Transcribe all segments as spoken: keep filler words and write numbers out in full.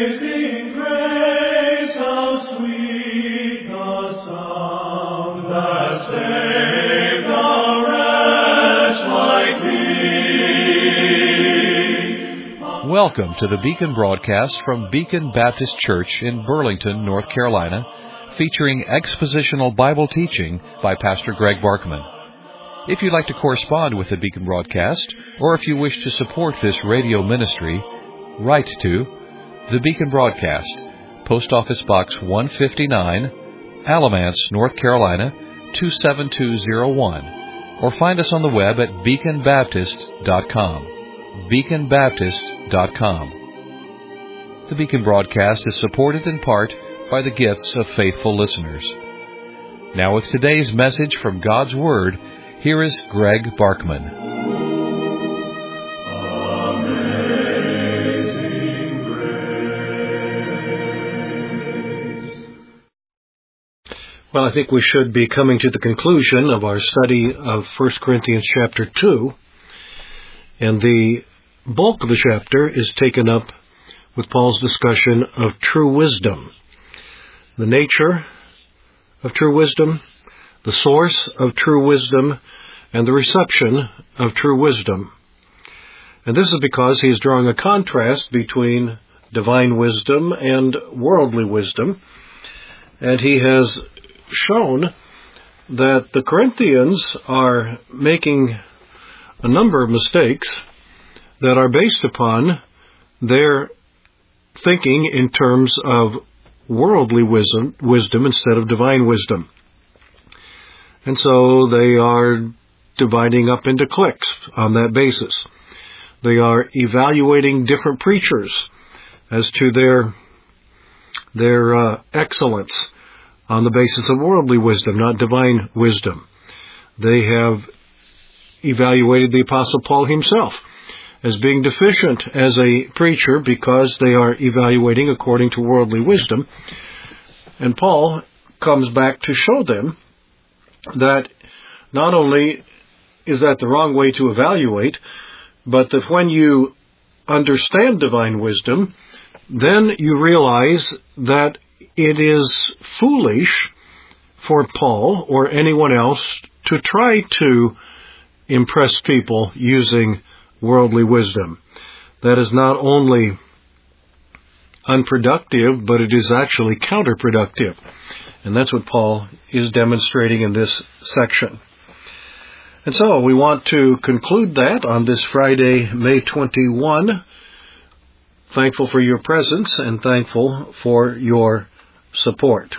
Amazing grace, how sweet the sound that saved a wretch like me. Welcome to the Beacon broadcast from Beacon Baptist Church in Burlington, North Carolina, featuring expositional Bible teaching by Pastor Greg Barkman. If you'd like to correspond with the Beacon broadcast, or if you wish to support this radio ministry, write to the Beacon Broadcast, Post Office Box one fifty-nine, Alamance, North Carolina, two seven two zero one, or find us on the web at beacon baptist dot com. beacon baptist dot com. The Beacon broadcast is supported in part by the gifts of faithful listeners. Now with today's message from God's Word, here is Greg Barkman. Well, I think we should be coming to the conclusion of our study of First Corinthians chapter two, and the bulk of the chapter is taken up with Paul's discussion of true wisdom, the nature of true wisdom, the source of true wisdom, and the reception of true wisdom. And this is because he is drawing a contrast between divine wisdom and worldly wisdom, and he has shown that the Corinthians are making a number of mistakes that are based upon their thinking in terms of worldly wisdom, wisdom instead of divine wisdom. And so they are dividing up into cliques on that basis. They are evaluating different preachers as to their, their uh, excellence on the basis of worldly wisdom, not divine wisdom. They have evaluated the Apostle Paul himself as being deficient as a preacher because they are evaluating according to worldly wisdom. And Paul comes back to show them that not only is that the wrong way to evaluate, but that when you understand divine wisdom, then you realize that it is foolish for Paul or anyone else to try to impress people using worldly wisdom. That is not only unproductive, but it is actually counterproductive. And that's what Paul is demonstrating in this section. And so we want to conclude that on this Friday, May twenty-first. Thankful for your presence and thankful for your support.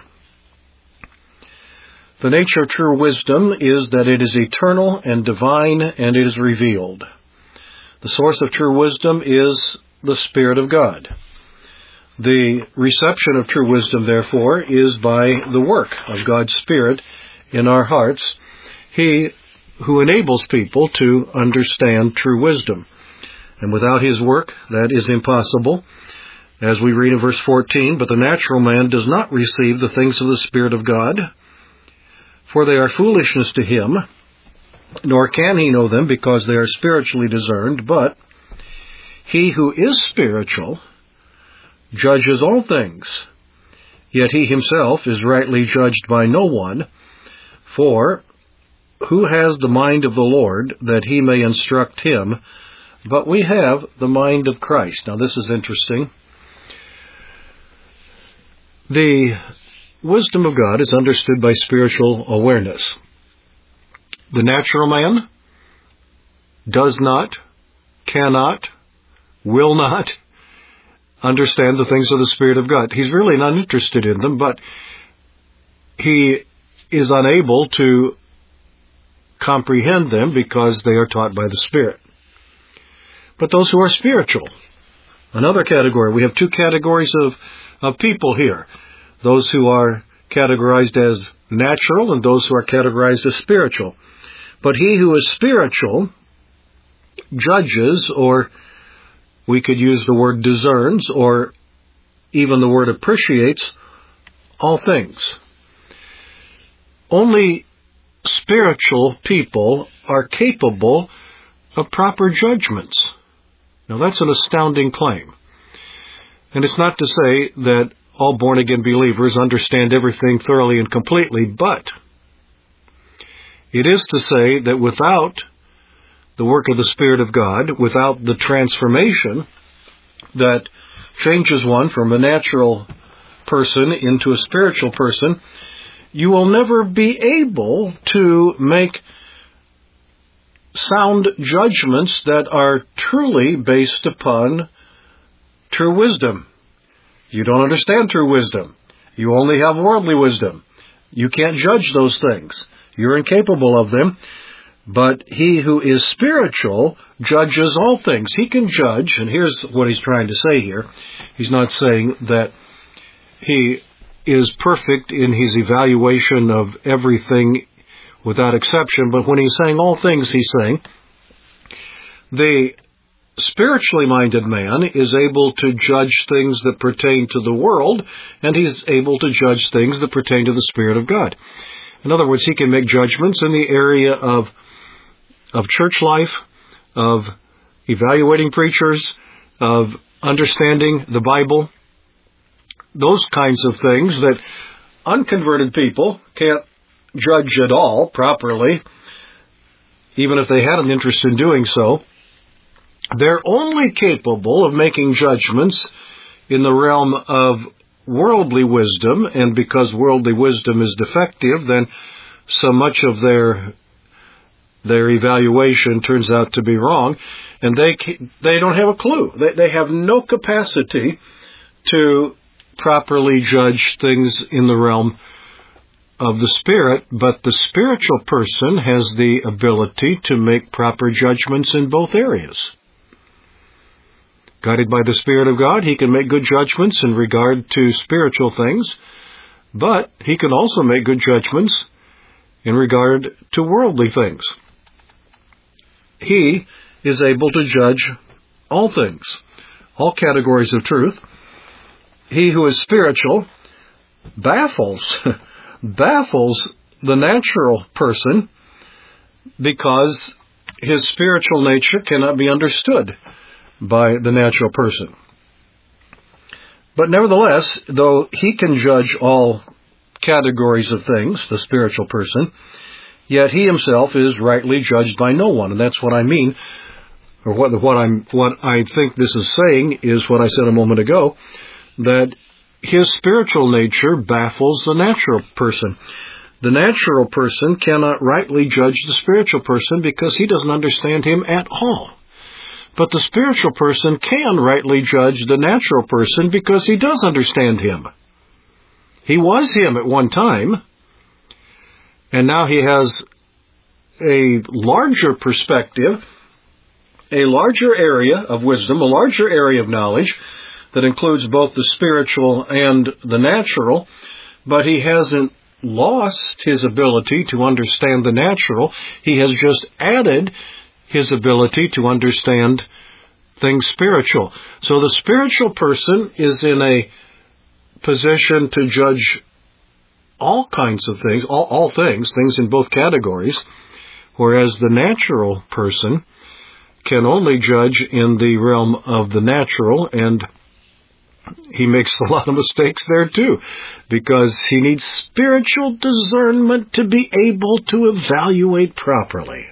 The nature of true wisdom is that it is eternal and divine, and it is revealed. The source of true wisdom is the Spirit of God. The reception of true wisdom, therefore, is by the work of God's Spirit in our hearts, He who enables people to understand true wisdom. And without His work, that is impossible. As we read in verse fourteen, but the natural man does not receive the things of the Spirit of God, for they are foolishness to him, nor can he know them because they are spiritually discerned. But he who is spiritual judges all things, yet he himself is rightly judged by no one. For who has the mind of the Lord that he may instruct him? But we have the mind of Christ. Now this is interesting. The wisdom of God is understood by spiritual awareness. The natural man does not, cannot, will not understand the things of the Spirit of God. He's really not interested in them, but he is unable to comprehend them because they are taught by the Spirit. But those who are spiritual, another category. We have two categories of, of people here. Those who are categorized as natural and those who are categorized as spiritual. But he who is spiritual judges, or we could use the word discerns, or even the word appreciates, all things. Only spiritual people are capable of proper judgments. Now that's an astounding claim. And it's not to say that all born-again believers understand everything thoroughly and completely, but it is to say that without the work of the Spirit of God, without the transformation that changes one from a natural person into a spiritual person, you will never be able to make sound judgments that are truly based upon true wisdom. You don't understand true wisdom. You only have worldly wisdom. You can't judge those things. You're incapable of them. But he who is spiritual judges all things. He can judge, and here's what he's trying to say here. He's not saying that he is perfect in his evaluation of everything without exception, but when he's saying all things, he's saying the spiritually minded man is able to judge things that pertain to the world, and he's able to judge things that pertain to the Spirit of God. In other words, he can make judgments in the area of of church life, of evaluating preachers, of understanding the Bible, those kinds of things that unconverted people can't judge at all properly, even if they had an interest in doing so. They're only capable of making judgments in the realm of worldly wisdom, and because worldly wisdom is defective, then so much of their their evaluation turns out to be wrong, and they they don't have a clue. They, they have no capacity to properly judge things in the realm of the Spirit, but the spiritual person has the ability to make proper judgments in both areas. Guided by the Spirit of God, he can make good judgments in regard to spiritual things, but he can also make good judgments in regard to worldly things. He is able to judge all things, all categories of truth. He who is spiritual baffles, baffles the natural person because his spiritual nature cannot be understood by the natural person. But nevertheless, though he can judge all categories of things, the spiritual person, yet he himself is rightly judged by no one. And that's what I mean, or what, what, I'm, what I think this is saying is what I said a moment ago, that his spiritual nature baffles the natural person. The natural person cannot rightly judge the spiritual person because he doesn't understand him at all. But the spiritual person can rightly judge the natural person because he does understand him. He was him at one time, and now he has a larger perspective, a larger area of wisdom, a larger area of knowledge that includes both the spiritual and the natural, but he hasn't lost his ability to understand the natural. He has just added his ability to understand things spiritual. So the spiritual person is in a position to judge all kinds of things, all, all things, things in both categories, whereas the natural person can only judge in the realm of the natural, and he makes a lot of mistakes there too, because he needs spiritual discernment to be able to evaluate properly.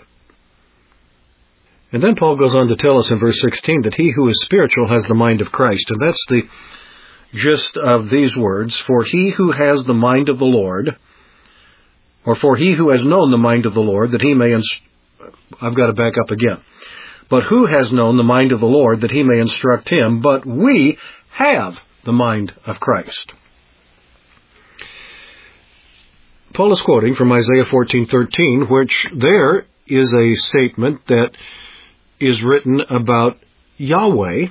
And then Paul goes on to tell us in verse sixteen that he who is spiritual has the mind of Christ, and that's the gist of these words. For he who has the mind of the Lord, or for he who has known the mind of the Lord, that he may... Inst- I've got to back up again. But who has known the mind of the Lord, that he may instruct him? But we have the mind of Christ. Paul is quoting from Isaiah fourteen thirteen, which there is a statement that is written about Yahweh,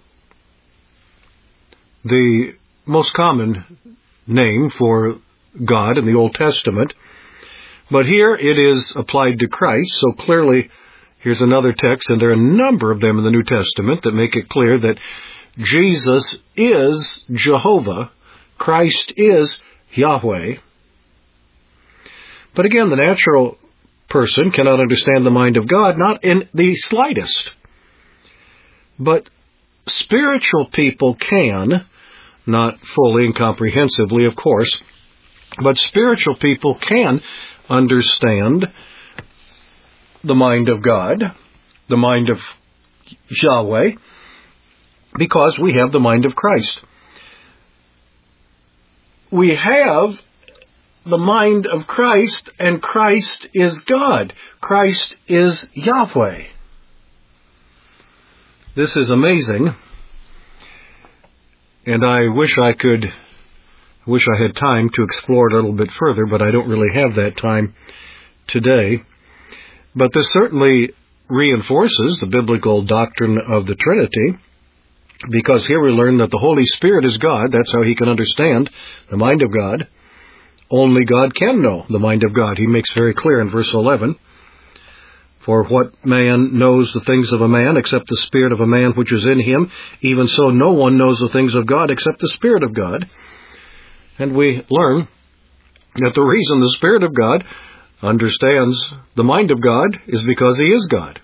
the most common name for God in the Old Testament. But here it is applied to Christ, so clearly here's another text, and there are a number of them in the New Testament that make it clear that Jesus is Jehovah, Christ is Yahweh. But again, the natural person cannot understand the mind of God, not in the slightest. But spiritual people can, not fully and comprehensively, of course, but spiritual people can understand the mind of God, the mind of Yahweh, because we have the mind of Christ. We have the mind of Christ, and Christ is God. Christ is Yahweh. This is amazing, and I wish I could, wish I had time to explore it a little bit further, but I don't really have that time today. But this certainly reinforces the biblical doctrine of the Trinity, because here we learn that the Holy Spirit is God. That's how He can understand the mind of God. Only God can know the mind of God. He makes very clear in verse eleven, "For what man knows the things of a man except the spirit of a man which is in him? Even so no one knows the things of God except the Spirit of God." And we learn that the reason the Spirit of God understands the mind of God is because He is God.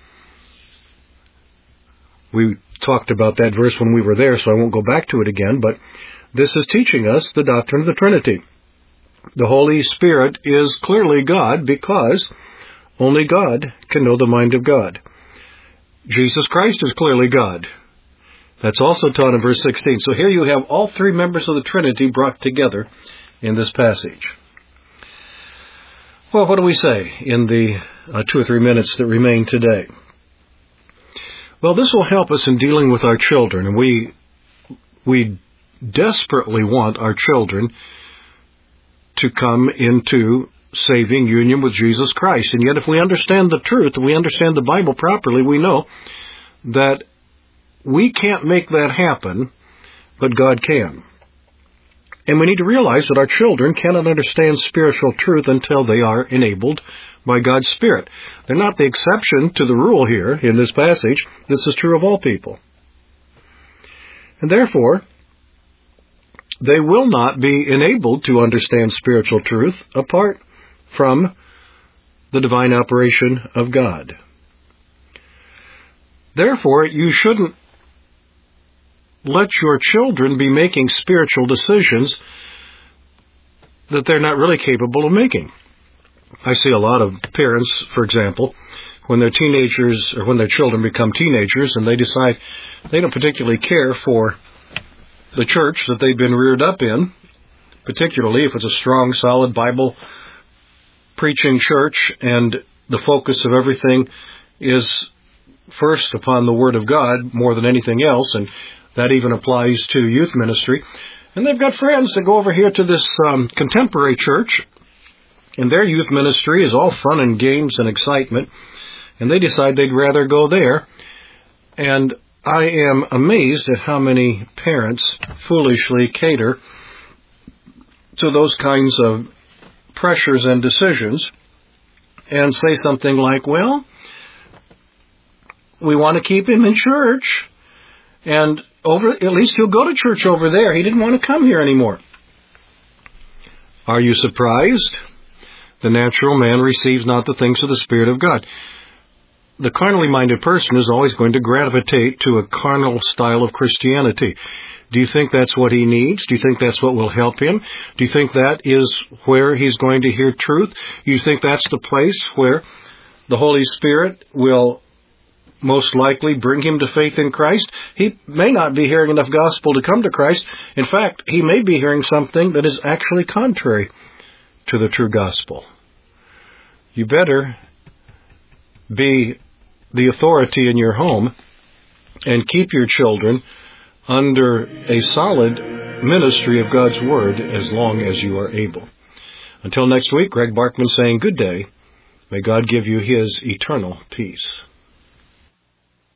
We talked about that verse when we were there, so I won't go back to it again, but this is teaching us the doctrine of the Trinity. The Holy Spirit is clearly God because only God can know the mind of God. Jesus Christ is clearly God. That's also taught in verse sixteen. So here you have all three members of the Trinity brought together in this passage. Well, what do we say in the uh, two or three minutes that remain today? Well, this will help us in dealing with our children, and we we desperately want our children to come into saving union with Jesus Christ. And yet if we understand the truth, and we understand the Bible properly, we know that we can't make that happen, but God can. And we need to realize that our children cannot understand spiritual truth until they are enabled by God's Spirit. They're not the exception to the rule here in this passage. This is true of all people. And therefore, they will not be enabled to understand spiritual truth apart from the divine operation of God. Therefore, you shouldn't let your children be making spiritual decisions that they're not really capable of making. I see a lot of parents, for example, when their teenagers or when their children become teenagers and they decide they don't particularly care for the church that they've been reared up in, particularly if it's a strong, solid Bible preaching church and the focus of everything is first upon the Word of God more than anything else, and that even applies to youth ministry. And they've got friends that go over here to this um, contemporary church, and their youth ministry is all fun and games and excitement, and they decide they'd rather go there. And I am amazed at how many parents foolishly cater to those kinds of pressures and decisions and say something like, well, we want to keep him in church, and over at least he'll go to church over there. He didn't want to come here anymore. Are you surprised? The natural man receives not the things of the Spirit of God. The carnally minded person is always going to gravitate to a carnal style of Christianity. Do you think that's what he needs? Do you think that's what will help him? Do you think that is where he's going to hear truth? Do you think that's the place where the Holy Spirit will most likely bring him to faith in Christ? He may not be hearing enough gospel to come to Christ. In fact, he may be hearing something that is actually contrary to the true gospel. You better be the authority in your home and keep your children under a solid ministry of God's Word as long as you are able. Until next week, Greg Barkman saying good day. May God give you His eternal peace.